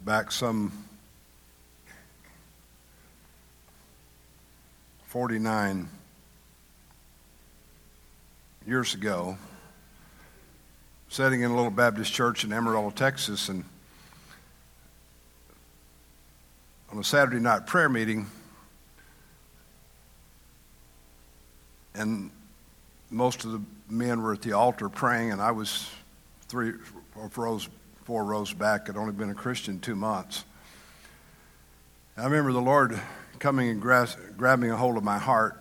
back some 49 years ago, sitting in a little Baptist church in Amarillo, Texas, and on a Saturday night prayer meeting, and most of the men were at the altar praying, and I was 4 rows back. I'd only been a Christian 2 months. I remember the Lord coming and grabbing a hold of my heart.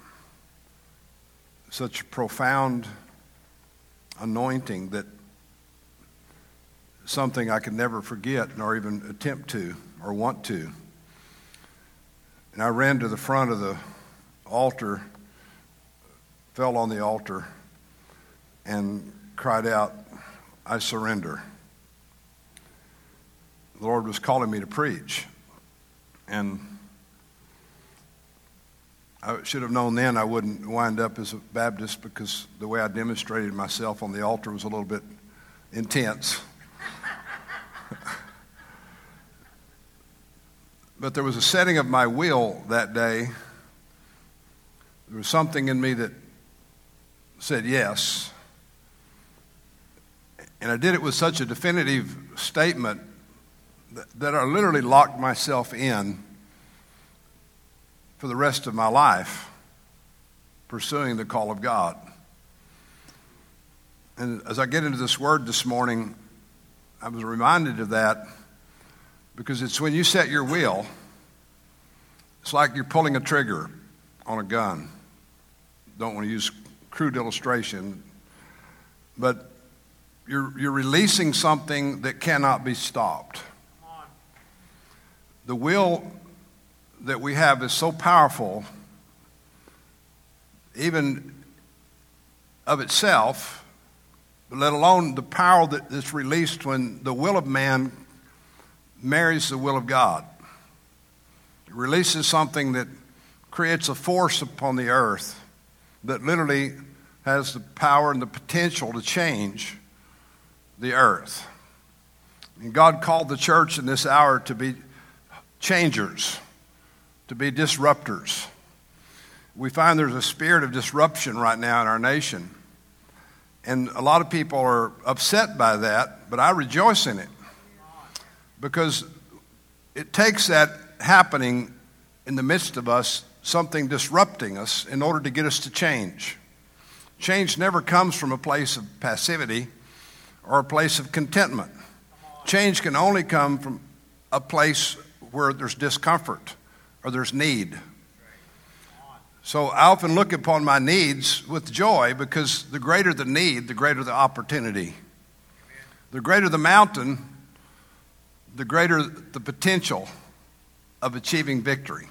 Such profound anointing that something I could never forget nor even attempt to or want to. And I ran to the front of the altar, fell on the altar, and cried out, "I surrender." The Lord was calling me to preach. And I should have known then I wouldn't wind up as a Baptist, because the way I demonstrated myself on the altar was a little bit intense. But there was a setting of my will that day. There was something in me that said yes. And I did it with such a definitive statement that I literally locked myself in for the rest of my life, pursuing the call of God. And as I get into this word this morning, I was reminded of that, because it's when you set your will, it's like you're pulling a trigger on a gun. Don't want to use crude illustration, but you're releasing something that cannot be stopped. The will that we have is so powerful, even of itself, let alone the power that's released when the will of man marries the will of God. It releases something that creates a force upon the earth that literally has the power and the potential to change the earth. And God called the church in this hour to be changers, to be disruptors. We find there's a spirit of disruption right now in our nation. And a lot of people are upset by that, but I rejoice in it, because it takes that happening in the midst of us, something disrupting us, in order to get us to change. Change never comes from a place of passivity or a place of contentment. Change can only come from a place where there's discomfort or there's need. So I often look upon my needs with joy, because the greater the need, the greater the opportunity. The greater the mountain, the greater the potential of achieving victory.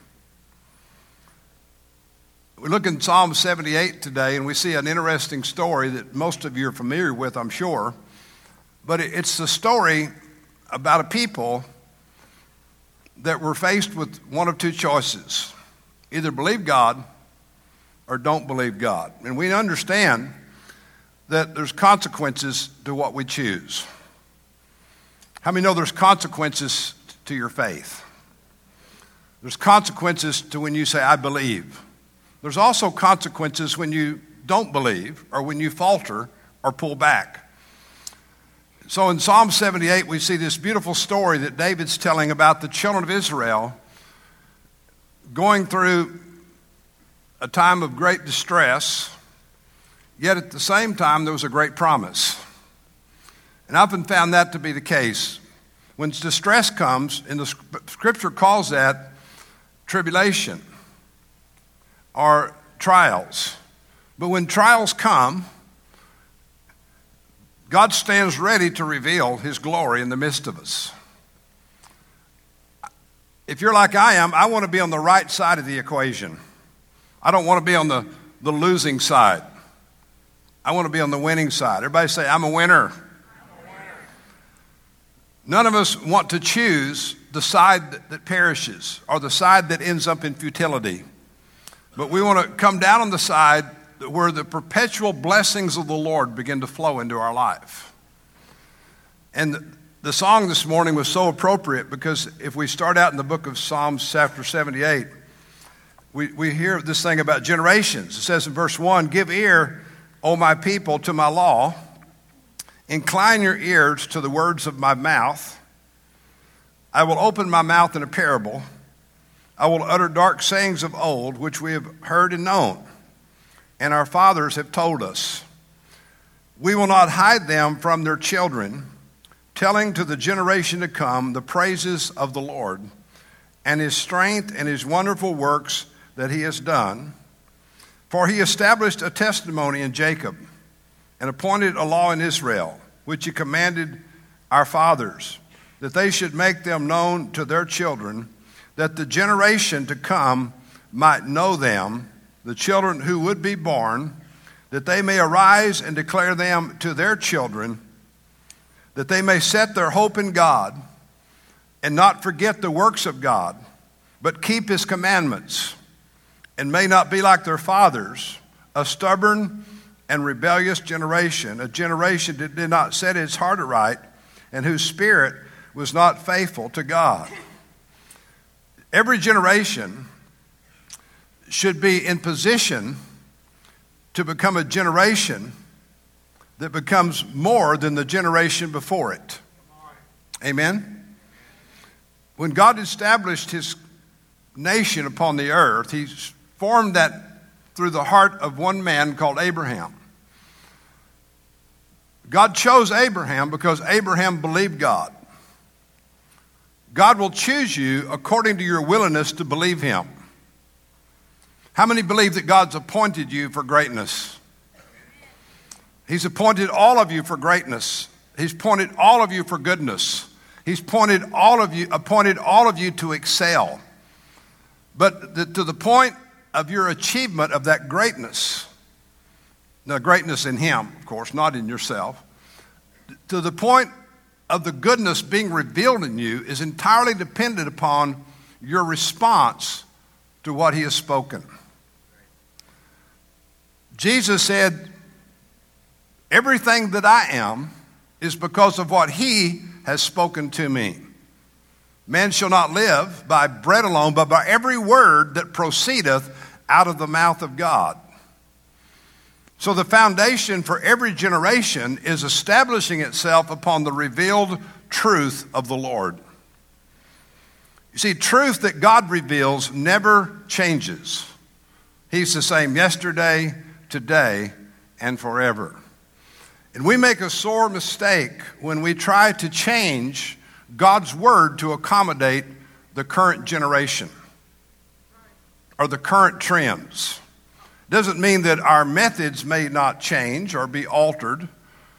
We look in Psalm 78 today, and we see an interesting story that most of you are familiar with, I'm sure. But it's the story about a people that were faced with one of two choices: either believe God or don't believe God. And we understand that there's consequences to what we choose. How many know there's consequences to your faith? There's consequences to when you say, "I believe." There's also consequences when you don't believe, or when you falter or pull back. So in Psalm 78, we see this beautiful story that David's telling about the children of Israel going through a time of great distress, yet at the same time there was a great promise. And I often found that to be the case. When distress comes, and the scripture calls that tribulation or trials. But when trials come, God stands ready to reveal his glory in the midst of us. If you're like I am, I want to be on the right side of the equation. I don't want to be on the losing side. I want to be on the winning side. Everybody say, "I'm a winner." None of us want to choose the side that perishes or the side that ends up in futility. But we want to come down on the side where the perpetual blessings of the Lord begin to flow into our life. And The song this morning was so appropriate because if we start out in the book of Psalms chapter 78, we hear this thing about generations. It says in verse 1, "Give ear, O my people, to my law. Incline your ears to the words of my mouth. I will open my mouth in a parable. I will utter dark sayings of old, which we have heard and known, and our fathers have told us. We will not hide them from their children, telling to the generation to come the praises of the Lord, and his strength and his wonderful works that he has done. For he established a testimony in Jacob and appointed a law in Israel, which he commanded our fathers, that they should make them known to their children, that the generation to come might know them, the children who would be born, that they may arise and declare them to their children, that they may set their hope in God and not forget the works of God, but keep his commandments, and may not be like their fathers, a stubborn and rebellious generation, a generation that did not set its heart aright, and whose spirit was not faithful to God." Every generation should be in position to become a generation that becomes more than the generation before it. Amen? When God established his nation upon the earth, he formed that through the heart of one man called Abraham. God chose Abraham because Abraham believed God. God will choose you according to your willingness to believe him. How many believe that God's appointed you for greatness? He's appointed all of you for greatness. He's appointed all of you for goodness. He's appointed all of you to excel. But to the point of your achievement of that greatness, now greatness in him, of course, not in yourself, to the point of the goodness being revealed in you is entirely dependent upon your response to what he has spoken. Jesus said, "Everything that I am is because of what he has spoken to me. Man shall not live by bread alone, but by every word that proceedeth out of the mouth of God." So the foundation for every generation is establishing itself upon the revealed truth of the Lord. You see, truth that God reveals never changes. He's the same yesterday, today, and forever. And we make a sore mistake when we try to change God's word to accommodate the current generation or the current trends. Doesn't mean that our methods may not change or be altered.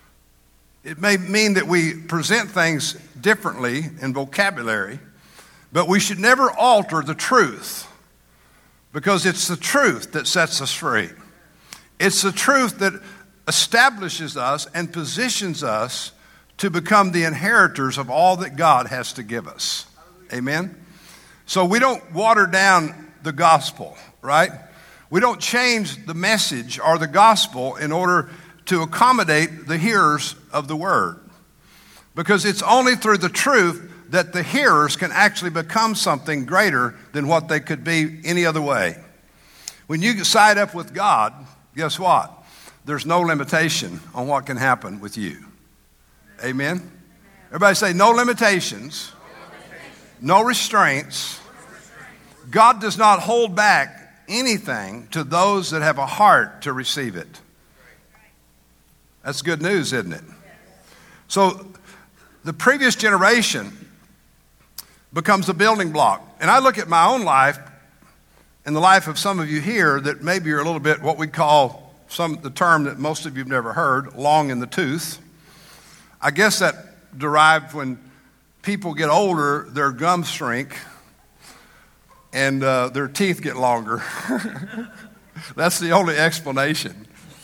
It may mean that we present things differently in vocabulary, but we should never alter the truth, because it's the truth that sets us free. It's the truth that establishes us and positions us to become the inheritors of all that God has to give us. Amen? So we don't water down the gospel, right? We don't change the message or the gospel in order to accommodate the hearers of the word, because it's only through the truth that the hearers can actually become something greater than what they could be any other way. When you side up with God, guess what? There's no limitation on what can happen with you. Amen? Everybody say, no limitations, no restraints. God does not hold back anything to those that have a heart to receive it. That's good news, isn't it? So the previous generation becomes a building block. And I look at my own life and the life of some of you here that maybe you're a little bit what we call the term that most of you have never heard, long in the tooth. I guess that derived when people get older, their gums shrink and their teeth get longer. That's the only explanation.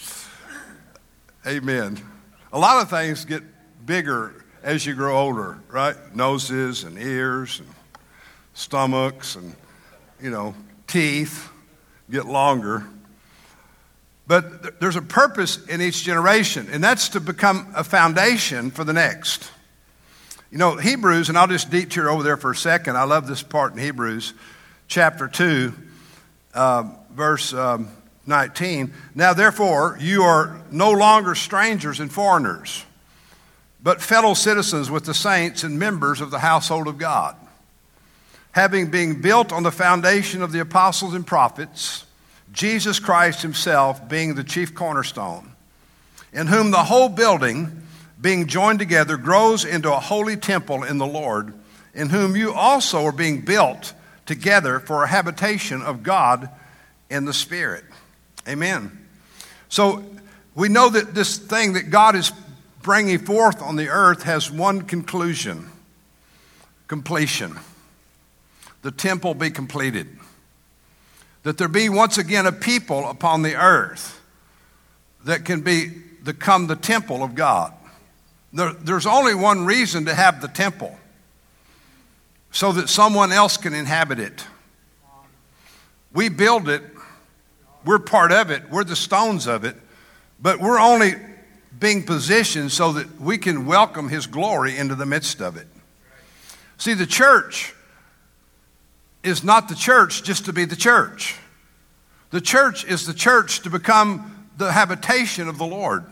Amen. A lot of things get bigger as you grow older, right? Noses and ears and stomachs and, teeth get longer. But there's a purpose in each generation, and that's to become a foundation for the next. You know, Hebrews, and I'll just detour over there for a second. I love this part in Hebrews chapter 2, verse 19. Now, therefore, you are no longer strangers and foreigners, but fellow citizens with the saints and members of the household of God, having been built on the foundation of the apostles and prophets, Jesus Christ himself being the chief cornerstone, in whom the whole building, being joined together, grows into a holy temple in the Lord, in whom you also are being built together for a habitation of God in the Spirit. Amen. So we know that this thing that God is bringing forth on the earth has one conclusion: completion. The temple be completed. That there be once again a people upon the earth that can become the temple of God. There's only one reason to have the temple: so that someone else can inhabit it. We build it. We're part of it. We're the stones of it. But we're only being positioned so that we can welcome his glory into the midst of it. See, the church is not the church just to be the church. The church is the church to become the habitation of the Lord,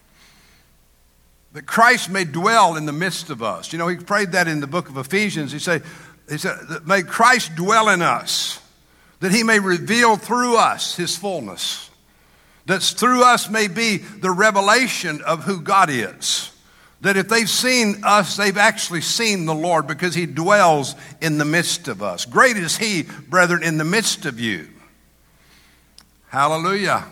that Christ may dwell in the midst of us. You know, he prayed that in the book of Ephesians. He said, may Christ dwell in us, that he may reveal through us his fullness, that through us may be the revelation of who God is. That if they've seen us, they've actually seen the Lord, because he dwells in the midst of us. Great is he, brethren, in the midst of you. Hallelujah.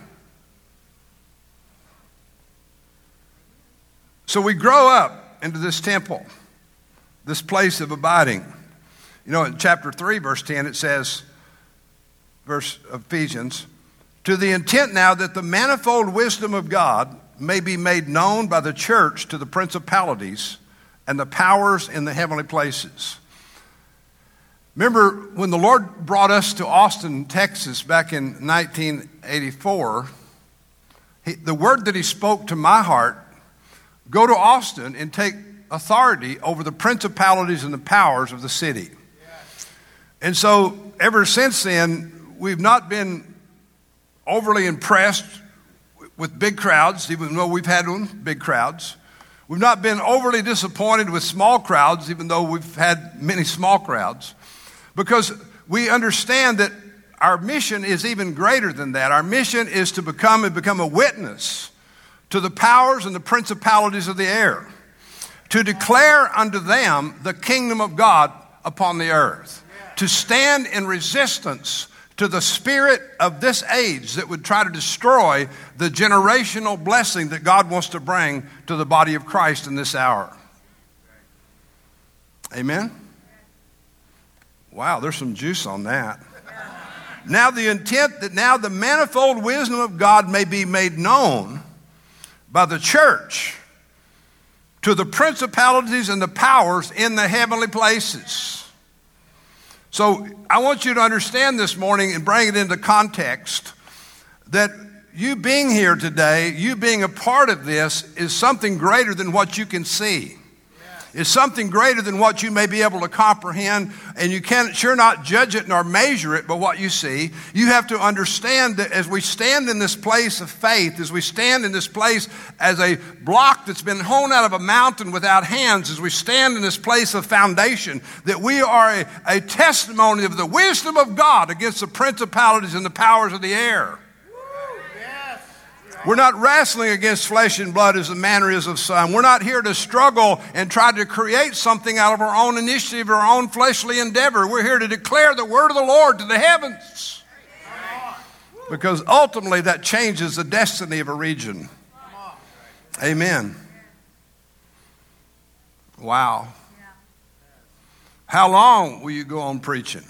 So we grow up into this temple, this place of abiding. You know, in chapter 3, verse 10, it says, verse of Ephesians, to the intent now that the manifold wisdom of God may be made known by the church to the principalities and the powers in the heavenly places. Remember when the Lord brought us to Austin, Texas back in 1984, the word that he spoke to my heart: go to Austin and take authority over the principalities and the powers of the city. And so ever since then, we've not been overly impressed with big crowds, even though we've had big crowds. We've not been overly disappointed with small crowds, even though we've had many small crowds, because we understand that our mission is even greater than that. Our mission is to become a witness to the powers and the principalities of the air, to declare unto them the kingdom of God upon the earth, to stand in resistance to the spirit of this age that would try to destroy the generational blessing that God wants to bring to the body of Christ in this hour. Amen? Wow, there's some juice on that. Now the intent that now the manifold wisdom of God may be made known by the church to the principalities and the powers in the heavenly places. So I want you to understand this morning and bring it into context that you being here today, you being a part of this, is something greater than what you can see. It's something greater than what you may be able to comprehend, and you can sure not judge it nor measure it by what you see. You have to understand that as we stand in this place of faith, as we stand in this place as a block that's been hewn out of a mountain without hands, as we stand in this place of foundation, that we are a testimony of the wisdom of God against the principalities and the powers of the air. We're not wrestling against flesh and blood as the manner is of some. We're not here to struggle and try to create something out of our own initiative or our own fleshly endeavor. We're here to declare the word of the Lord to the heavens. Because ultimately that changes the destiny of a region. Amen. Wow. How long will you go on preaching?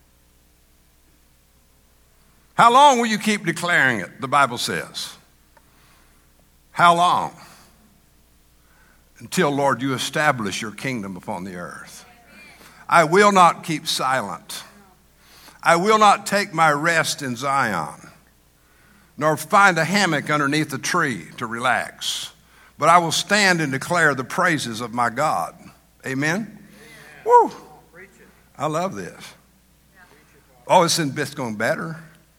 How long will you keep declaring it, the Bible says? How long? Until, Lord, you establish your kingdom upon the earth. I will not keep silent. I will not take my rest in Zion, nor find a hammock underneath a tree to relax. But I will stand and declare the praises of my God. Amen? Woo! I love this. Oh, it's going better.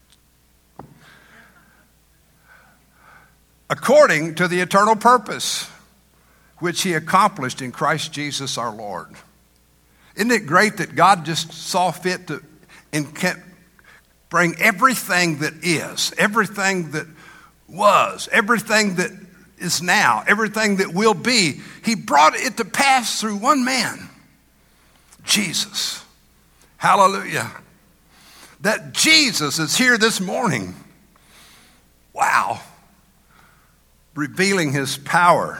According to the eternal purpose which he accomplished in Christ Jesus our Lord. Isn't it great that God just saw fit to bring everything that is, everything that was, everything that is now, everything that will be, he brought it to pass through one man, Jesus. Hallelujah. That Jesus is here this morning. Wow. Revealing his power.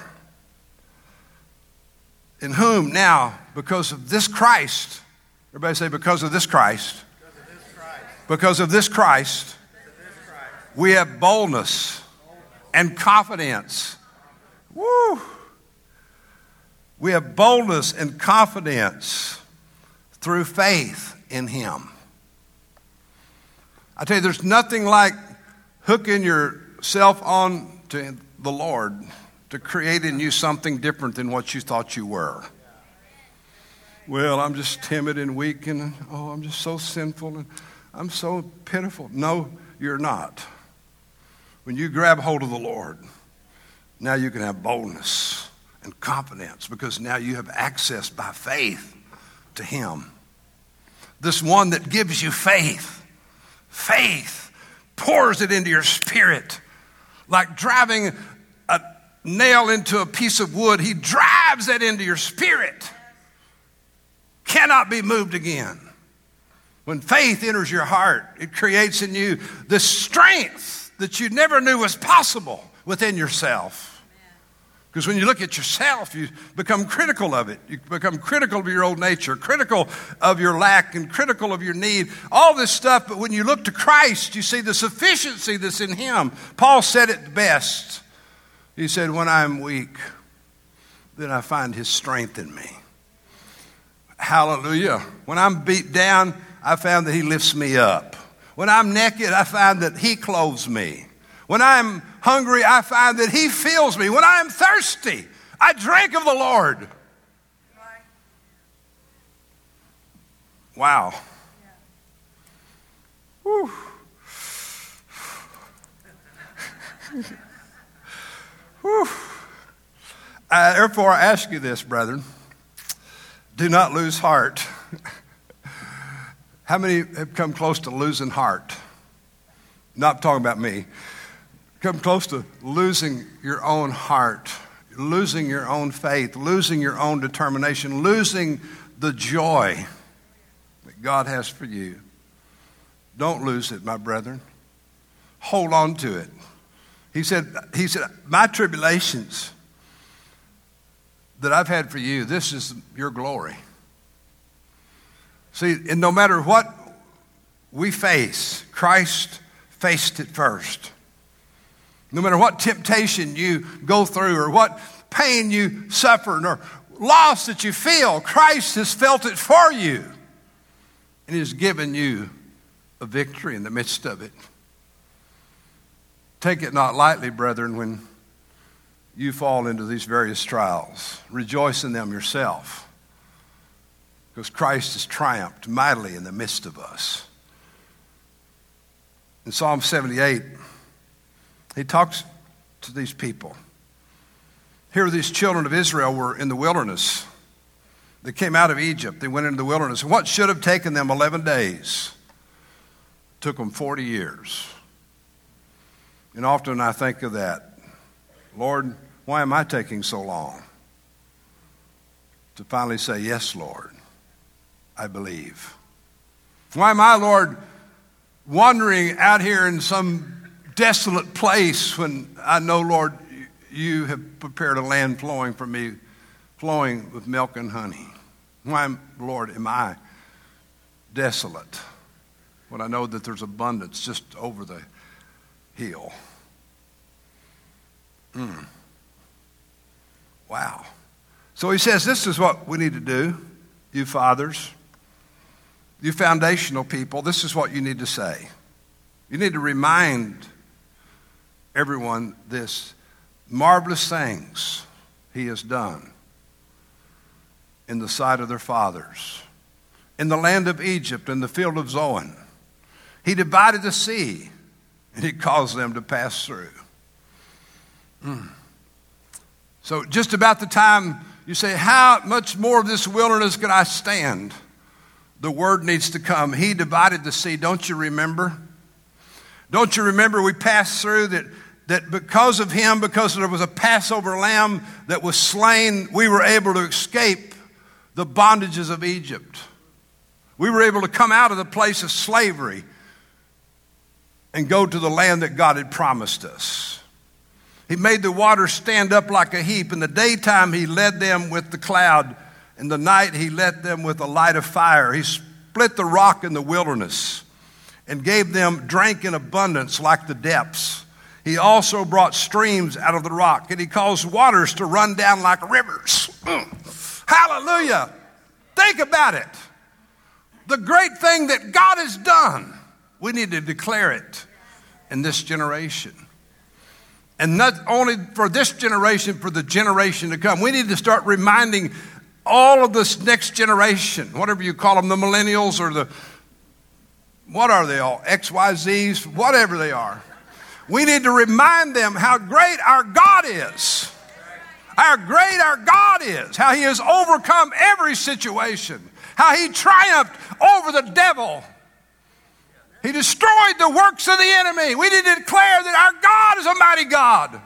In whom now, because of this Christ, everybody say, because of this Christ. Because of this Christ, we have boldness and confidence. Woo! We have boldness and confidence through faith in him. I tell you, there's nothing like hooking yourself on to the Lord to create in you something different than what you thought you were. Well, I'm just timid and weak, and I'm just so sinful, and I'm so pitiful. No, you're not. When you grab hold of the Lord, now you can have boldness and confidence because now you have access by faith to him. This one that gives you faith. Faith pours it into your spirit like driving a nail into a piece of wood. He drives that into your spirit. Cannot be moved again. When faith enters your heart, it creates in you the strength that you never knew was possible within yourself. Because when you look at yourself, you become critical of it. You become critical of your old nature, critical of your lack, and critical of your need. All this stuff, but when you look to Christ, you see the sufficiency that's in him. Paul said it best. He said, when I'm weak, then I find his strength in me. Hallelujah. When I'm beat down, I found that he lifts me up. When I'm naked, I find that he clothes me. When I'm hungry, I find that he fills me. When I'm thirsty, I drink of the Lord. Wow. Whew. Whew. Therefore, I ask you this, brethren. Do not lose heart. How many have come close to losing heart? Not talking about me. Come close to losing your own heart, losing your own faith, losing your own determination, losing the joy that God has for you. Don't lose it, my brethren. Hold on to it. He said, my tribulations that I've had for you, this is your glory. See, and no matter what we face, Christ faced it first. No matter what temptation you go through or what pain you suffer or loss that you feel, Christ has felt it for you and has given you a victory in the midst of it. Take it not lightly, brethren, when you fall into these various trials. Rejoice in them yourself, because Christ has triumphed mightily in the midst of us. In Psalm 78, he talks to these people. Here these children of Israel were in the wilderness. They came out of Egypt. They went into the wilderness. And what should have taken them 11 days took them 40 years. And often I think of that. Lord, why am I taking so long? To finally say, yes, Lord, I believe. Why am I, Lord, wandering out here in some desolate place when I know, Lord, you have prepared a land flowing for me, flowing with milk and honey? Why, Lord, am I desolate when I know that there's abundance just over the hill? Wow. So he says, this is what we need to do, you fathers, you foundational people. This is what you need to say. You need to remind everyone this marvelous things he has done. in the sight of their fathers. In the land of Egypt, in the field of Zoan, he divided the sea, and he caused them to pass through. So just about the time you say, how much more of this wilderness can I stand? The word needs to come. He divided the sea. Don't you remember? Don't you remember we passed through that because of him, because there was a Passover lamb that was slain, we were able to escape the bondages of Egypt. We were able to come out of the place of slavery and go to the land that God had promised us. He made the water stand up like a heap. In the daytime, he led them with the cloud. In the night, he led them with a light of fire. He split the rock in the wilderness and gave them drink in abundance like the depths. He also brought streams out of the rock, and he caused waters to run down like rivers. Hallelujah. Think about it. The great thing that God has done, we need to declare it in this generation. And not only for this generation, for the generation to come. We need to start reminding all of this next generation, whatever you call them, the millennials or what are they all? XYZs, whatever they are. We need to remind them how great our God is. How great our God is. How he has overcome every situation. How he triumphed over the devil. He destroyed the works of the enemy. We need to declare that our God is a mighty God.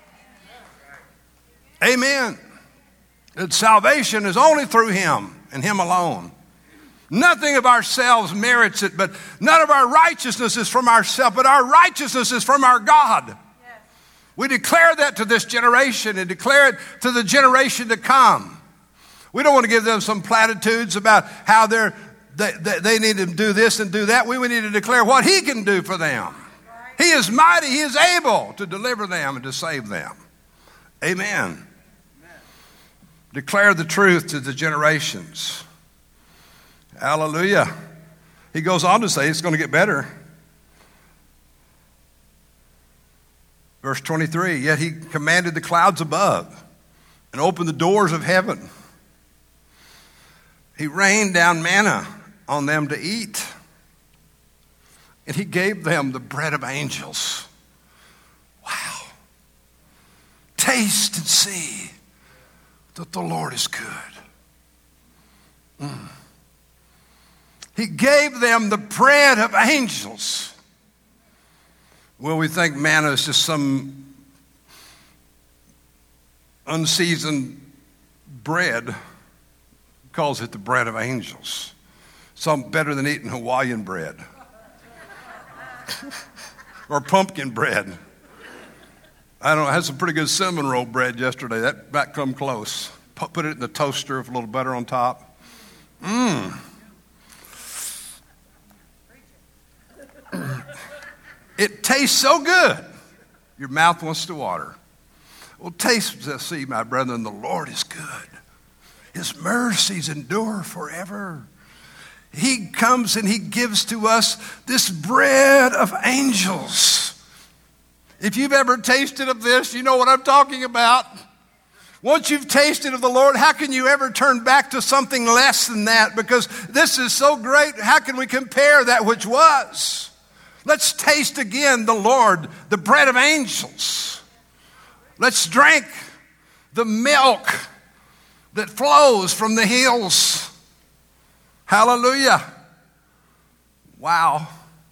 Amen. That salvation is only through him and him alone. Nothing of ourselves merits it, but none of our righteousness is from ourselves, but our righteousness is from our God. Yes. We declare that to this generation and declare it to the generation to come. We don't want to give them some platitudes about how they need to do this and do that. We need to declare what he can do for them. He is mighty. He is able to deliver them and to save them. Amen. Declare the truth to the generations. Hallelujah. He goes on to say it's going to get better. Verse 23, yet he commanded the clouds above and opened the doors of heaven. He rained down manna on them to eat. And he gave them the bread of angels. Wow. Taste and see that the Lord is good. He gave them the bread of angels. Well, we think manna is just some unseasoned bread. He calls it the bread of angels. Something better than eating Hawaiian bread. Or pumpkin bread. I don't know, I had some pretty good cinnamon roll bread yesterday. That might come close. Put it in the toaster with a little butter on top. It tastes so good, your mouth wants to water. Well, taste and see, my brethren, the Lord is good. His mercies endure forever. He comes and he gives to us this bread of angels. If you've ever tasted of this, you know what I'm talking about. Once you've tasted of the Lord, how can you ever turn back to something less than that? Because this is so great, how can we compare that which was? Let's taste again the Lord, the bread of angels. Let's drink the milk that flows from the hills. Hallelujah. Wow.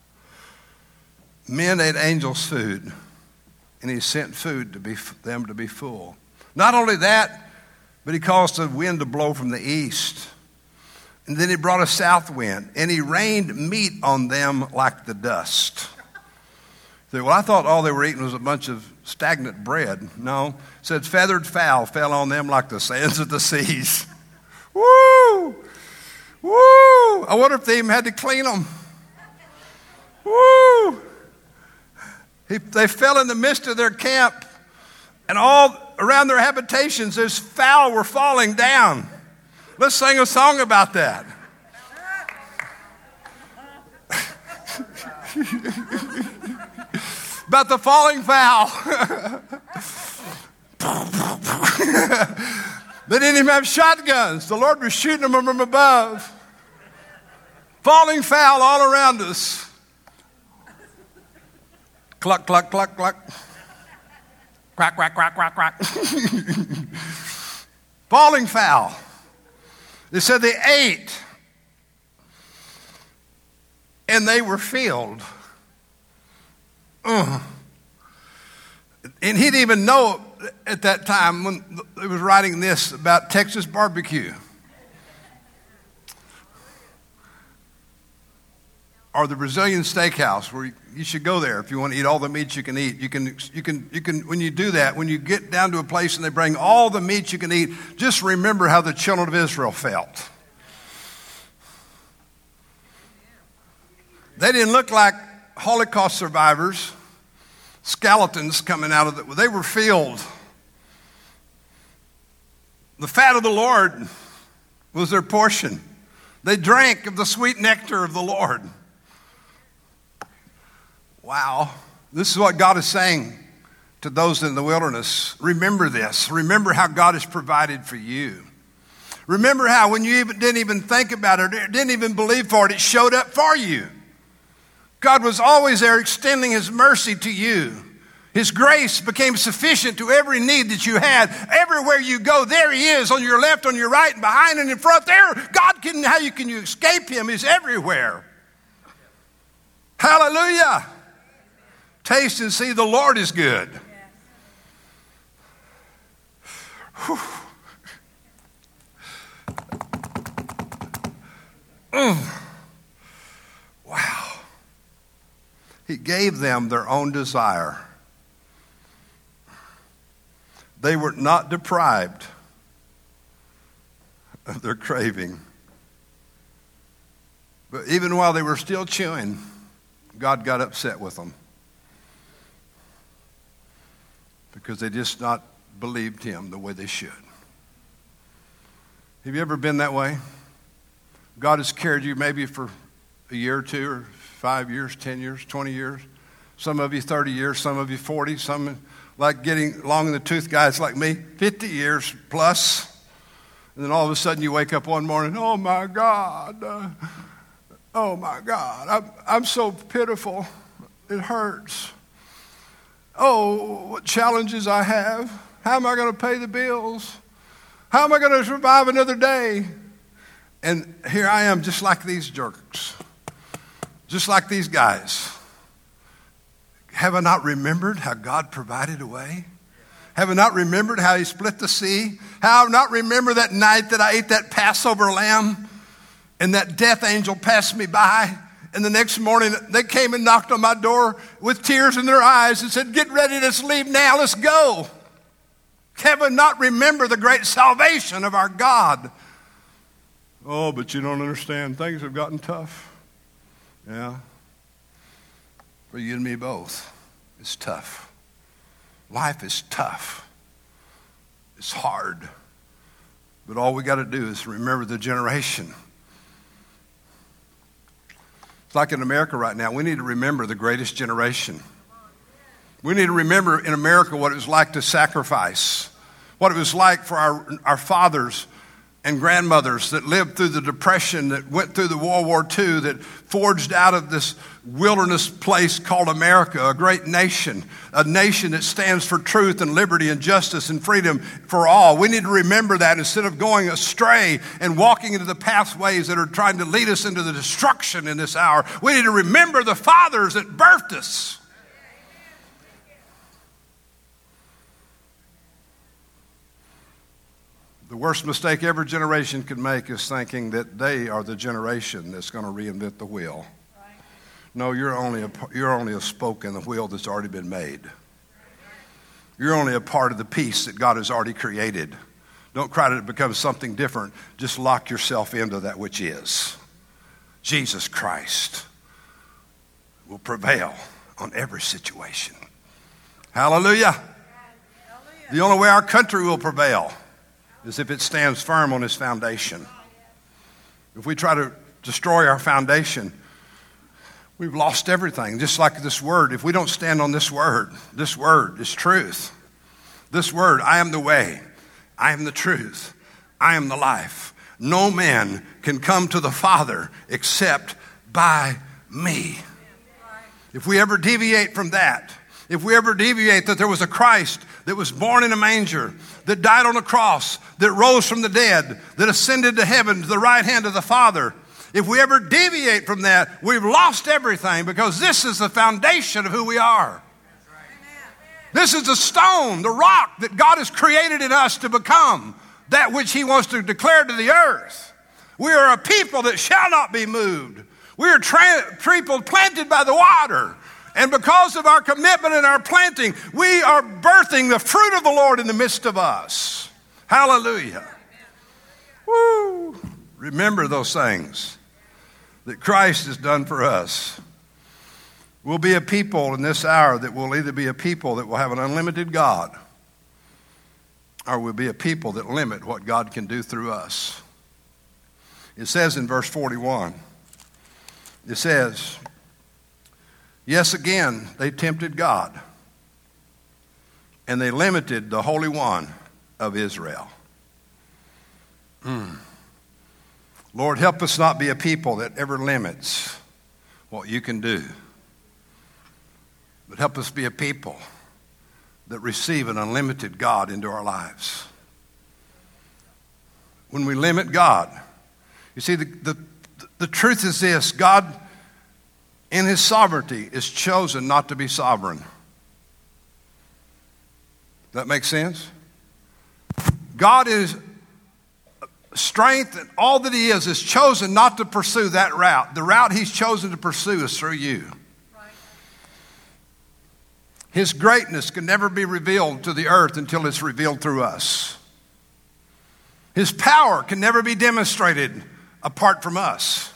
Men ate angels' food, and he sent food to them to be full. Not only that, but he caused the wind to blow from the east. And then he brought a south wind, and he rained meat on them like the dust. Well, I thought all they were eating was a bunch of stagnant bread. No, it said feathered fowl fell on them like the sands of the seas. Woo! Woo! I wonder if they even had to clean them. Woo! They fell in the midst of their camp, and all around their habitations, those fowl were falling down. Let's sing a song about that. About the falling fowl. They didn't even have shotguns. The Lord was shooting them from above. Falling foul all around us. Cluck, cluck, cluck, cluck. Quack, quack, quack, quack, quack. Falling foul. They said they ate and they were filled. And he didn't even know at that time when he was writing this about Texas barbecue. Or the Brazilian steakhouse, where you should go there if you want to eat all the meat you can eat. You can. When you do that, when you get down to a place and they bring all the meat you can eat, just remember how the children of Israel felt. They didn't look like Holocaust survivors, skeletons coming out of the. They were filled. The fat of the Lord was their portion. They drank of the sweet nectar of the Lord. Wow. This is what God is saying to those in the wilderness. Remember this. Remember how God has provided for you. Remember how when you didn't even think about it, or didn't even believe for it, it showed up for you. God was always there extending his mercy to you. His grace became sufficient to every need that you had. Everywhere you go, there he is, on your left, on your right, and behind and in front. There, God can, how can you escape him? He's everywhere. Hallelujah. Taste and see the Lord is good. Wow. He gave them their own desire. They were not deprived of their craving. But even while they were still chewing, God got upset with them. Because they just not believed him the way they should. Have you ever been that way? God has carried you maybe for a year or two, or 5 years, 10 years, 20 years. Some of you 30 years, some of you 40, some like getting long in the tooth guys like me, 50 years plus. And then all of a sudden you wake up one morning, oh my God, I'm so pitiful, it hurts. Oh, what challenges I have. How am I going to pay the bills? How am I going to survive another day? And here I am just like these jerks, just like these guys. Have I not remembered how God provided a way? Have I not remembered how he split the sea? Have I not remembered that night that I ate that Passover lamb and that death angel passed me by? And the next morning, they came and knocked on my door with tears in their eyes and said, get ready, let's leave now, let's go. Have I not remembered the great salvation of our God? Oh, but you don't understand. Things have gotten tough. Yeah. For you and me both. It's tough. Life is tough. It's hard. But all we got to do is remember the generation. It's like in America right now. We need to remember the greatest generation. We need to remember in America what it was like to sacrifice, what it was like for our fathers and grandmothers that lived through the Depression, that went through the World War II, that forged out of this wilderness place called America, a great nation, a nation that stands for truth and liberty and justice and freedom for all. We need to remember that instead of going astray and walking into the pathways that are trying to lead us into the destruction in this hour. We need to remember the fathers that birthed us. The worst mistake every generation could make is thinking that they are the generation that's going to reinvent the wheel. Right. No, you're only a spoke in the wheel that's already been made. You're only a part of the piece that God has already created. Don't try to become something different. Just lock yourself into that which is. Jesus Christ will prevail on every situation. Hallelujah. Hallelujah. The only way our country will prevail is if it stands firm on his foundation. If we try to destroy our foundation, we've lost everything. Just like this word, if we don't stand on this word is truth. This word, I am the way, I am the truth, I am the life. No man can come to the Father except by me. If we ever deviate from that, if we ever deviate that there was a Christ that was born in a manger, that died on a cross, that rose from the dead, that ascended to heaven to the right hand of the Father, if we ever deviate from that, we've lost everything, because this is the foundation of who we are. This is the stone, the rock that God has created in us to become that which he wants to declare to the earth. We are a people that shall not be moved. We are people planted by the water. And because of our commitment and our planting, we are birthing the fruit of the Lord in the midst of us. Hallelujah. Woo. Remember those things that Christ has done for us. We'll be a people in this hour that will either be a people that will have an unlimited God, or we'll be a people that limit what God can do through us. It says in verse 41, it says, yes, again, they tempted God, and they limited the Holy One of Israel. Lord, help us not be a people that ever limits what you can do, but help us be a people that receive an unlimited God into our lives. When we limit God, you see, the truth is this: God, in his sovereignty, is chosen not to be sovereign. That makes sense? God is strength, and all that he is chosen not to pursue that route. The route he's chosen to pursue is through you. His greatness can never be revealed to the earth until it's revealed through us. His power can never be demonstrated apart from us.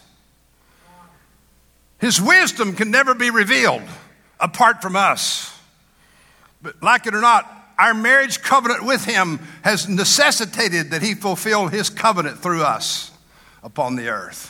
His wisdom can never be revealed apart from us. But like it or not, our marriage covenant with him has necessitated that he fulfill his covenant through us upon the earth.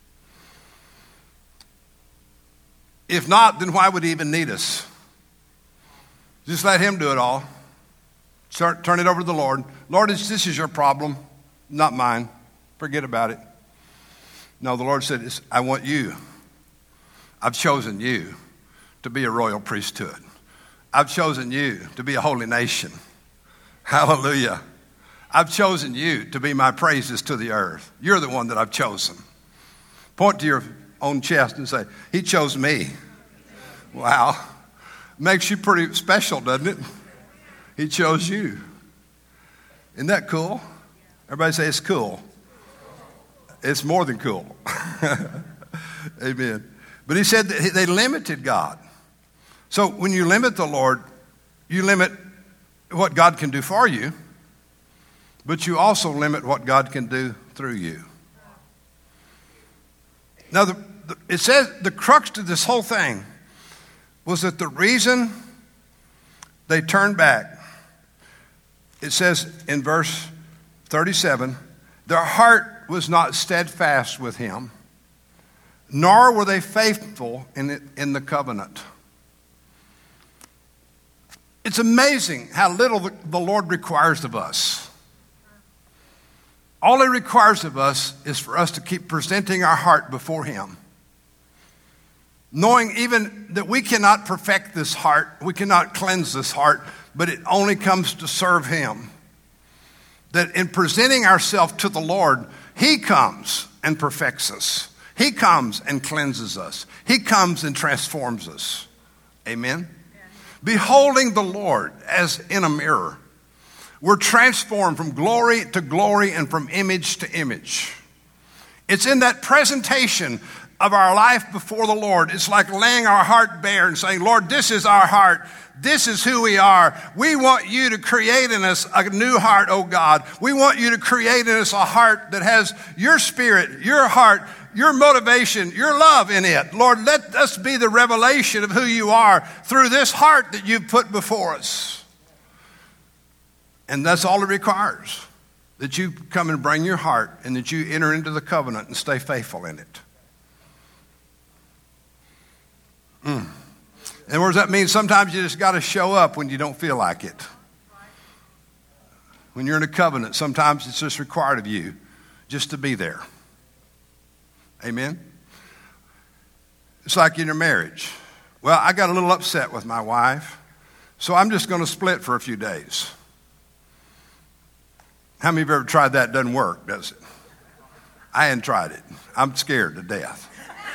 If not, then why would he even need us? Just let him do it all. Turn it over to the Lord. Lord, this is your problem, not mine. Forget about it. No, the Lord said, I want you. I've chosen you to be a royal priesthood. I've chosen you to be a holy nation. Hallelujah. I've chosen you to be my praises to the earth. You're the one that I've chosen. Point to your own chest and say, he chose me. Wow. Makes you pretty special, doesn't it? He chose you. Isn't that cool? Everybody say it's cool. It's more than cool. Amen. But he said that they limited God. So when you limit the Lord, you limit what God can do for you, but you also limit what God can do through you. Now, it says the crux to this whole thing was that the reason they turned back, it says in verse 37, their heart was not steadfast with him, nor were they faithful in the covenant. It's amazing how little the Lord requires of us. All he requires of us is for us to keep presenting our heart before him, knowing even that we cannot perfect this heart, we cannot cleanse this heart, but it only comes to serve him. That in presenting ourselves to the Lord, he comes and perfects us. He comes and cleanses us. He comes and transforms us. Amen? Beholding the Lord as in a mirror, we're transformed from glory to glory and from image to image. It's in that presentation of our life before the Lord. It's like laying our heart bare and saying, Lord, this is our heart. This is who we are. We want you to create in us a new heart, oh God. We want you to create in us a heart that has your spirit, your heart, your motivation, your love in it. Lord, let us be the revelation of who you are through this heart that you've put before us. And that's all it requires, that you come and bring your heart and that you enter into the covenant and stay faithful in it. And what does that mean? Sometimes you just got to show up when you don't feel like it. When you're in a covenant, sometimes it's just required of you just to be there. Amen? It's like in your marriage. Well, I got a little upset with my wife, so I'm just going to split for a few days. How many of you have ever tried that? It doesn't work, does it? I hadn't tried it. I'm scared to death.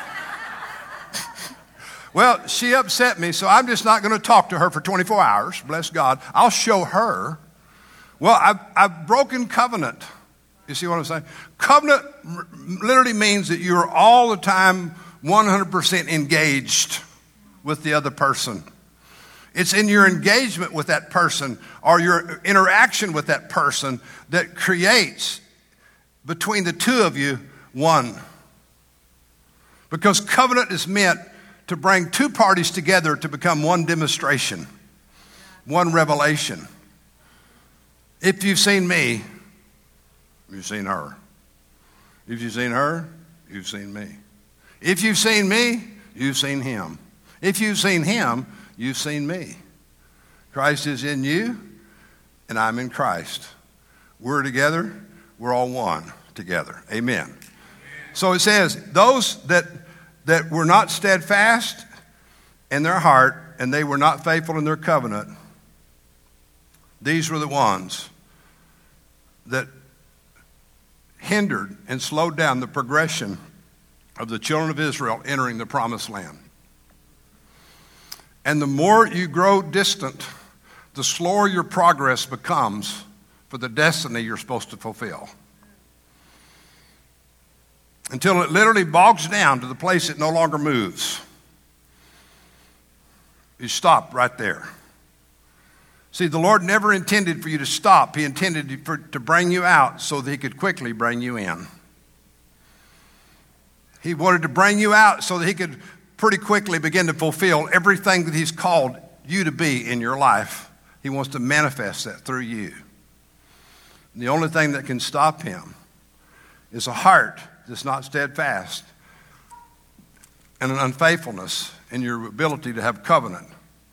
Well, she upset me, so I'm just not going to talk to her for 24 hours. Bless God. I'll show her. Well, I've broken covenant. You see what I'm saying? Covenant literally means that you're all the time 100% engaged with the other person. It's in your engagement with that person or your interaction with that person that creates between the two of you one. Because covenant is meant to bring two parties together to become one demonstration, one revelation. If you've seen me, you've seen her. If you've seen her, you've seen me. If you've seen me, you've seen him. If you've seen him, you've seen me. Christ is in you, and I'm in Christ. We're together. We're all one together. Amen. So it says, those that were not steadfast in their heart, and they were not faithful in their covenant, these were the ones that hindered and slowed down the progression of the children of Israel entering the promised land. And the more you grow distant, the slower your progress becomes for the destiny you're supposed to fulfill. Until it literally bogs down to the place it no longer moves. You stop right there. See, the Lord never intended for you to stop. He intended to bring you out so that he could quickly bring you in. He wanted to bring you out so that he could pretty quickly begin to fulfill everything that he's called you to be in your life. He wants to manifest that through you. And the only thing that can stop him is a heart that's not steadfast and an unfaithfulness in your ability to have covenant.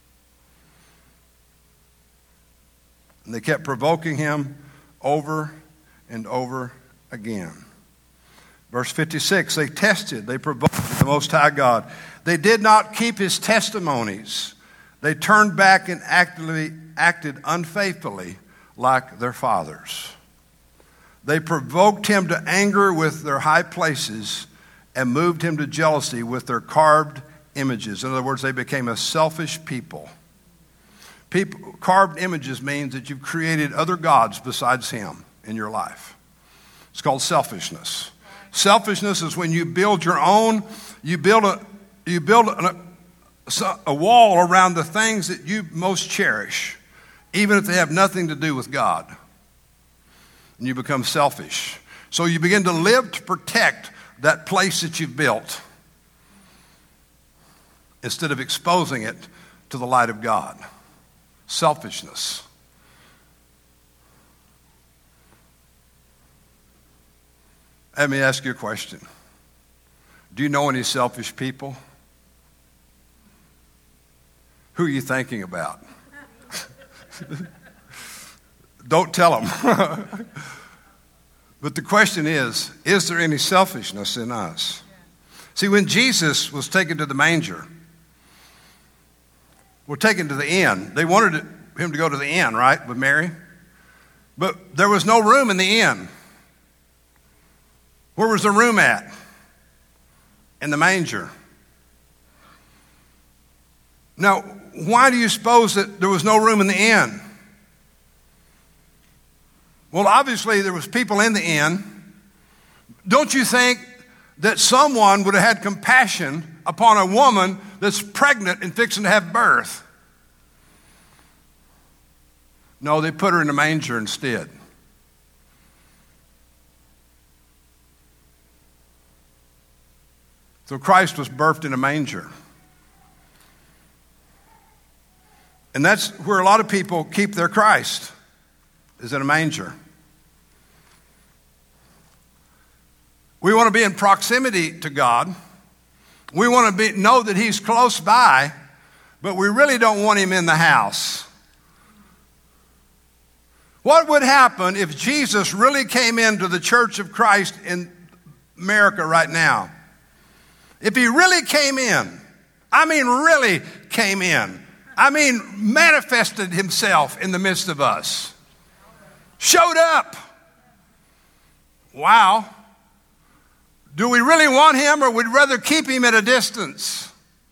And they kept provoking him over and over again. Verse 56, they provoked the Most High God. They did not keep his testimonies. They turned back and acted unfaithfully like their fathers. They provoked him to anger with their high places and moved him to jealousy with their carved images. In other words, they became a selfish people. Carved images means that you've created other gods besides him in your life. It's called selfishness. Selfishness is when you build your own, you build a wall around the things that you most cherish, even if they have nothing to do with God. And you become selfish. So you begin to live to protect that place that you've built instead of exposing it to the light of God. Selfishness. Let me ask you a question. Do you know any selfish people? Who are you thinking about? Don't tell them. But the question is there any selfishness in us? See, when Jesus was taken to the manger, were taken to the inn. They wanted him to go to the inn, right, with Mary? But there was no room in the inn. Where was the room at? In the manger. Now, why do you suppose that there was no room in the inn? Well, obviously there was people in the inn. Don't you think that someone would have had compassion upon a woman that's pregnant and fixing to have birth? No, they put her in a manger instead. So Christ was birthed in a manger. And that's where a lot of people keep their Christ, is in a manger. We want to be in proximity to God. We want to know that he's close by, but we really don't want him in the house. What would happen if Jesus really came into the Church of Christ in America right now? If he really came in, I mean really came in, I mean manifested himself in the midst of us, showed up. Wow. Do we really want him, or would we rather keep him at a distance?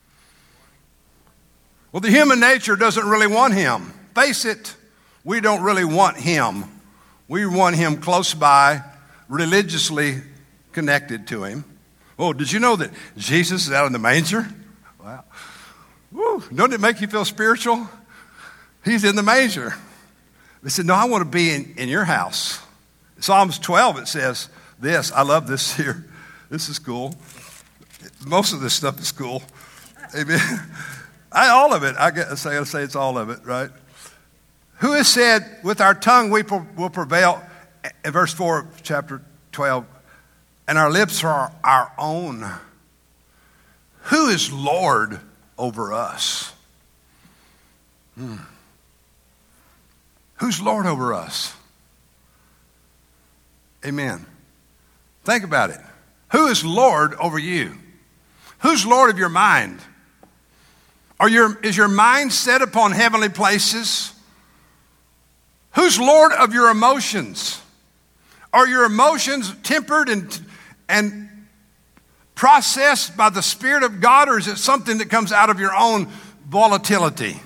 Well, the human nature doesn't really want him. Face it, we don't really want him. We want him close by, religiously connected to him. Oh, did you know that Jesus is out in the manger? Wow. Woo. Don't it make you feel spiritual? He's in the manger. They said, no, I want to be in your house. Psalms 12, it says this. I love this here. This is cool. Most of this stuff is cool. Amen. All of it. I gotta say it's all of it, right? Who has said, with our tongue we will prevail, in verse 4 of chapter 12, and our lips are our own. Who is Lord over us? Who's Lord over us? Amen. Think about it. Who is Lord over you? Who's Lord of your mind? Is your mind set upon heavenly places? Who's Lord of your emotions? Are your emotions tempered and processed by the Spirit of God, or is it something that comes out of your own volatility?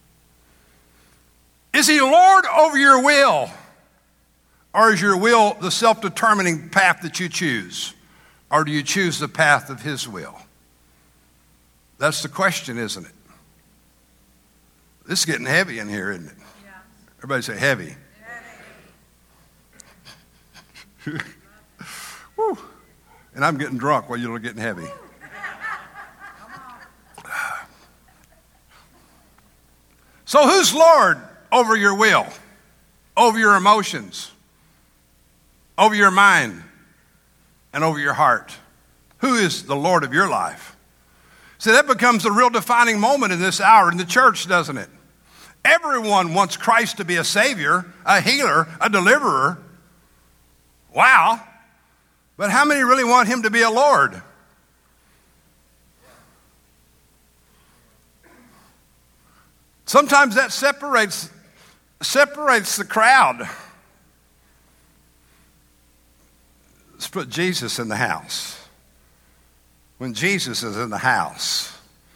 Is he Lord over your will? Or is your will the self-determining path that you choose? Or do you choose the path of his will? That's the question, isn't it? This is getting heavy in here, isn't it? Yeah. Everybody say heavy. Woo. And I'm getting drunk while you're getting heavy. So who's Lord over your will, over your emotions, over your mind, and over your heart? Who is the Lord of your life? See, that becomes a real defining moment in this hour in the church, doesn't it? Everyone wants Christ to be a Savior, a healer, a deliverer. Wow. But how many really want him to be a Lord? Sometimes that separates the crowd. Let's put Jesus in the house. When Jesus is in the house.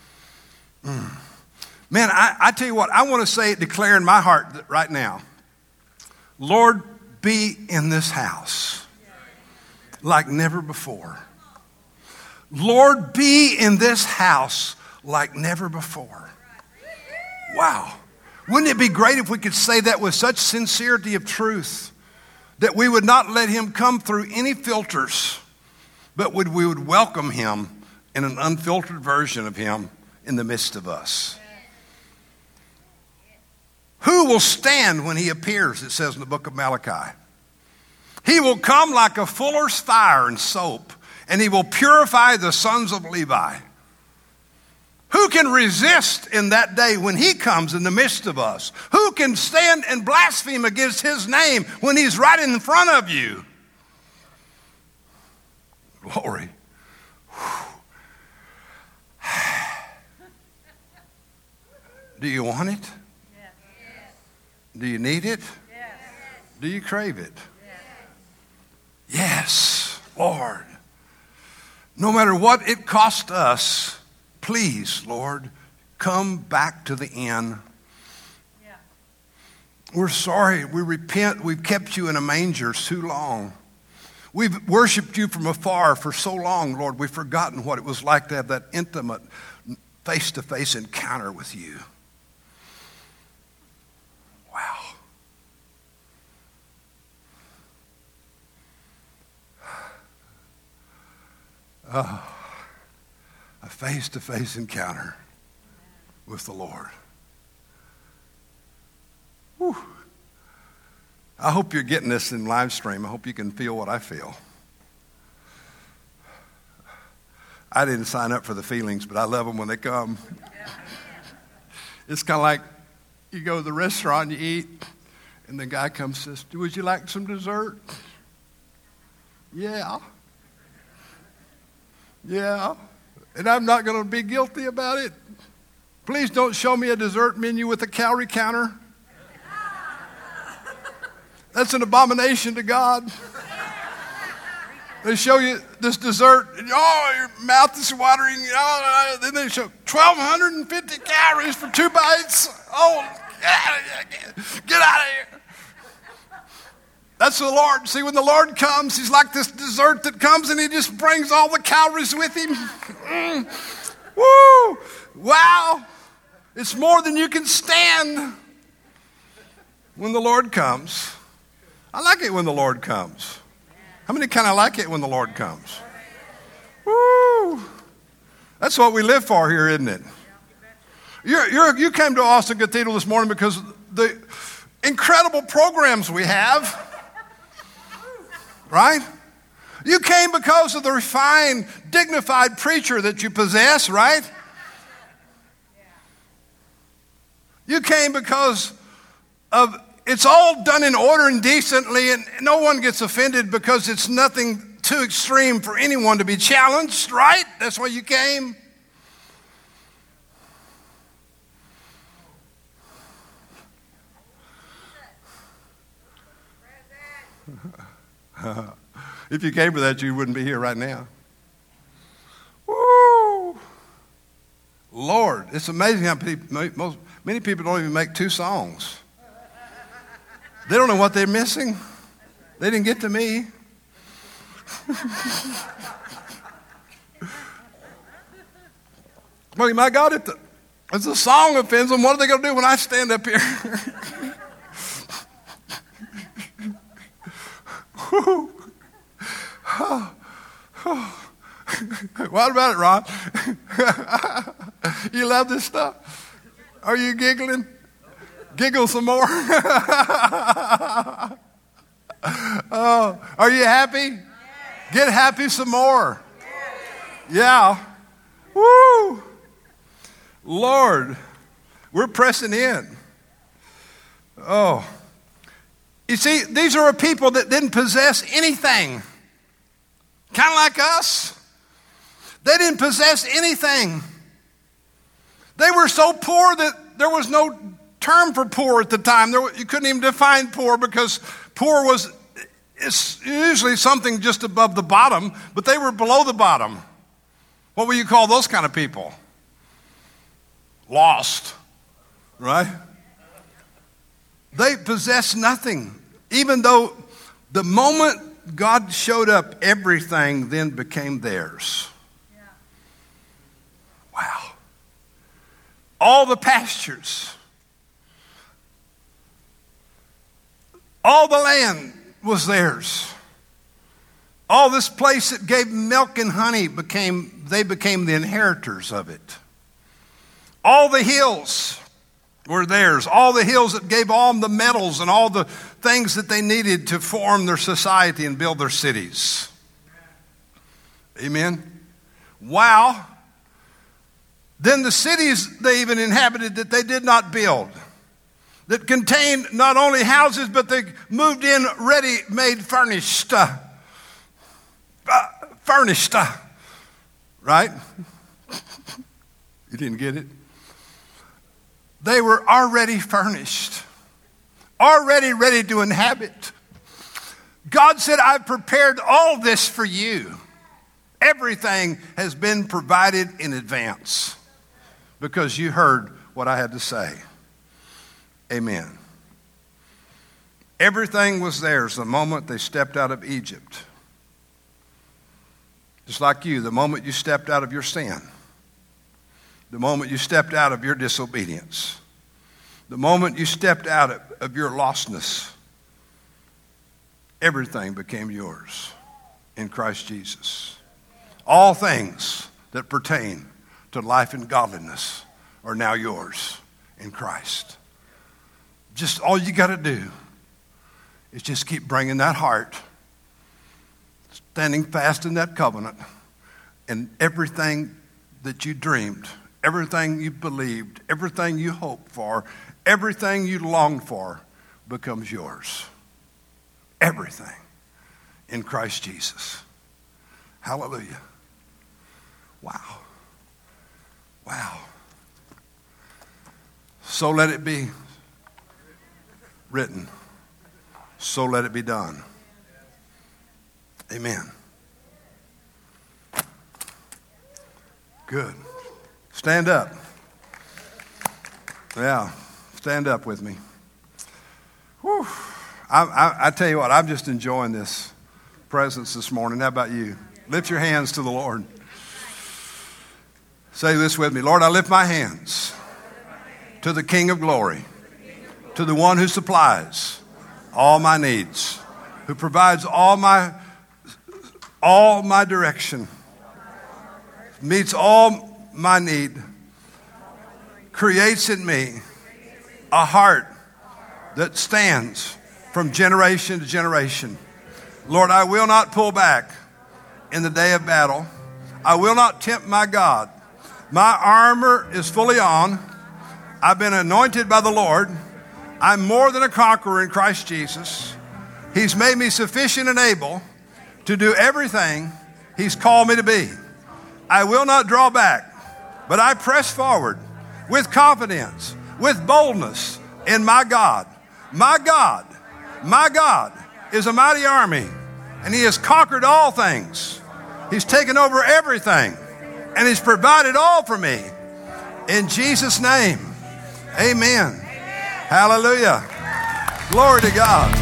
Man, I tell you what, I want to say it, declare in my heart right now. Lord, be in this house like never before. Lord, be in this house like never before. Wow. Wouldn't it be great if we could say that with such sincerity of truth, that we would not let him come through any filters, but we would welcome him in an unfiltered version of him in the midst of us. Who will stand when he appears, it says in the book of Malachi. He will come like a fuller's fire and soap, and he will purify the sons of Levi. Who can resist in that day when he comes in the midst of us? Who can stand and blaspheme against his name when he's right in front of you? Glory. Do you want it? Yes. Do you need it? Yes. Do you crave it? Yes, Lord. No matter what it cost us, please, Lord, come back to the inn. Yeah. We're sorry. We repent. We've kept you in a manger too long. We've worshiped you from afar for so long, Lord. We've forgotten what it was like to have that intimate, face-to-face encounter with you. Wow. Oh, a face-to-face encounter with the Lord. Whew. I hope you're getting this in live stream. I hope you can feel what I feel. I didn't sign up for the feelings, but I love them when they come. It's kind of like you go to the restaurant and you eat, And the guy comes and says, would you like some dessert? Yeah. Yeah. And I'm not going to be guilty about it. Please don't show me a dessert menu with a calorie counter. That's an abomination to God. They show you this dessert, and your mouth is watering. Then they show 1,250 calories for 2 bites. Oh, get out of here. That's the Lord. See, when the Lord comes, he's like this dessert that comes and he just brings all the calories with him. Woo! Wow! It's more than you can stand when the Lord comes. I like it when the Lord comes. How many kind of like it when the Lord comes? Woo! That's what we live for here, isn't it? You came to Austin Cathedral this morning because the incredible programs we have. Right? You came because of the refined, dignified preacher that you possess, right? You came because of it's all done in order and decently, and no one gets offended because it's nothing too extreme for anyone to be challenged, right? That's why you came. If you came for that, you wouldn't be here right now. Woo! Lord, it's amazing how many people don't even make 2 songs. They don't know what they're missing. They didn't get to me. Well, my God, if the song offends them, what are they going to do when I stand up here? What about it, Ron? You love this stuff? Are you giggling? Giggle some more. Oh, are you happy? Get happy some more. Yeah. Woo. Lord, we're pressing in. Oh. You see, these are a people that didn't possess anything. Kind of like us. They didn't possess anything. They were so poor that there was no term for poor at the time. You couldn't even define poor because poor it's usually something just above the bottom, but they were below the bottom. What would you call those kind of people? Lost, right? They possessed nothing, even though the moment God showed up, everything then became theirs. Yeah. Wow. All the pastures, all the land was theirs. All this place that gave milk and honey they became the inheritors of it. All the hills were theirs. All the hills that gave all the metals and all the things that they needed to form their society and build their cities. Amen. Wow. Then the cities they even inhabited that they did not build, that contained not only houses, but they moved in ready-made furnished. Right? You didn't get it? They were already furnished, already ready to inhabit. God said, I've prepared all this for you. Everything has been provided in advance because you heard what I had to say. Amen. Everything was theirs the moment they stepped out of Egypt. Just like you, the moment you stepped out of your sin, the moment you stepped out of your disobedience, the moment you stepped out of your lostness, everything became yours in Christ Jesus. All things that pertain to life and godliness are now yours in Christ. Just all you got to do is just keep bringing that heart, standing fast in that covenant, and everything that you dreamed, everything you believed, everything you hoped for, everything you longed for becomes yours. Everything in Christ Jesus. Hallelujah. Wow. Wow. So let it be written. So let it be done. Amen. Good. Stand up. Yeah, stand up with me. Whew. I tell you what, I'm just enjoying this presence this morning. How about you? Lift your hands to the Lord. Say this with me. Lord, I lift my hands to the King of glory, to the one who supplies all my needs, who provides all my direction, meets all my need, creates in me a heart that stands from generation to generation. Lord, I will not pull back in the day of battle. I will not tempt my God. My armor is fully on. I've been anointed by the Lord. I'm more than a conqueror in Christ Jesus. He's made me sufficient and able to do everything He's called me to be. I will not draw back, but I press forward with confidence, with boldness in my God. My God is a mighty army, and He has conquered all things. He's taken over everything, and He's provided all for me. In Jesus' name, amen. Hallelujah. Glory to God.